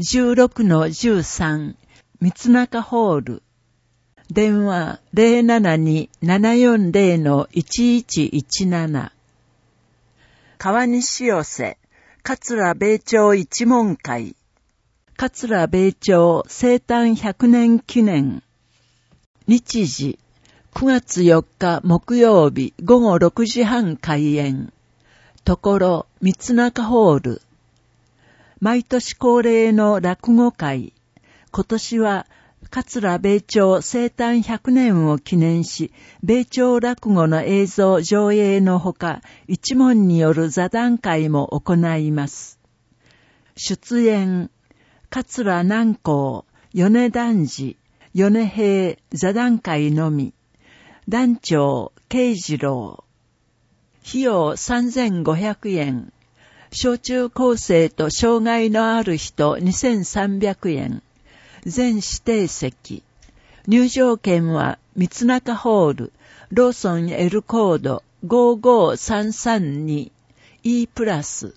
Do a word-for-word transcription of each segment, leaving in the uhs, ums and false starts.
じゅうろくのじゅうさん、三中ホール。電話 ゼロななに ななよんゼロ のいちいちいちなな。川西寄せ、桂米朝一門会。桂米朝生誕ひゃくねん記念。日時、くがつよっか木曜日ごごろくじはん開演。ところ、三中ホール。毎年恒例の落語会。今年は、桂米朝生誕ひゃくねんを記念し、米朝落語の映像上映のほか、一門による座談会も行います。出演、桂南光、米男児、米平座談会のみ、団長、慶次郎。費用さんぜんごひゃくえん。小中高生と障害のある人にせんさんびゃくえん。全指定席。入場券は三中ホール、ローソン L コードごごさんさんに E プラス。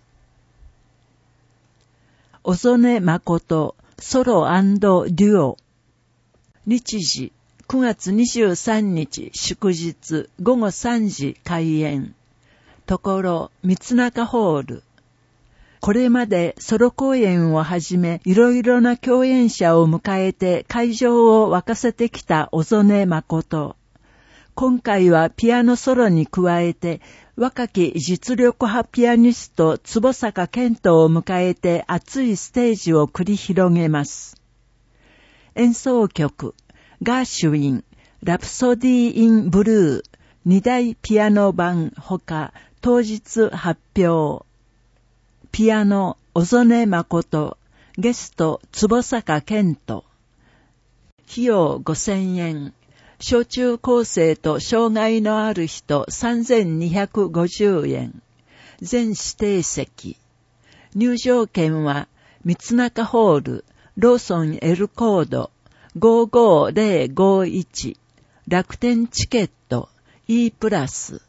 小曽根誠ソロ&デュオ。日時くがつにじゅうさんにち祝日ごごさんじ開演。ところ三中ホール。これまでソロ公演をはじめいろいろな共演者を迎えて会場を沸かせてきた小曽根誠。今回はピアノソロに加えて若き実力派ピアニスト坪坂健人を迎えて熱いステージを繰り広げます。演奏曲、ガーシュウィン、ラプソディー・イン・ブルー、二大ピアノ版ほか当日発表。ピアノ、小曽根誠、ゲスト、坪坂健人。費用ごせんえん。小中高生と障害のある人さんぜんにひゃくごじゅうえん。全指定席。入場券は、三中ホール、ローソン L コードごごゼロごいち。楽天チケット E プラス。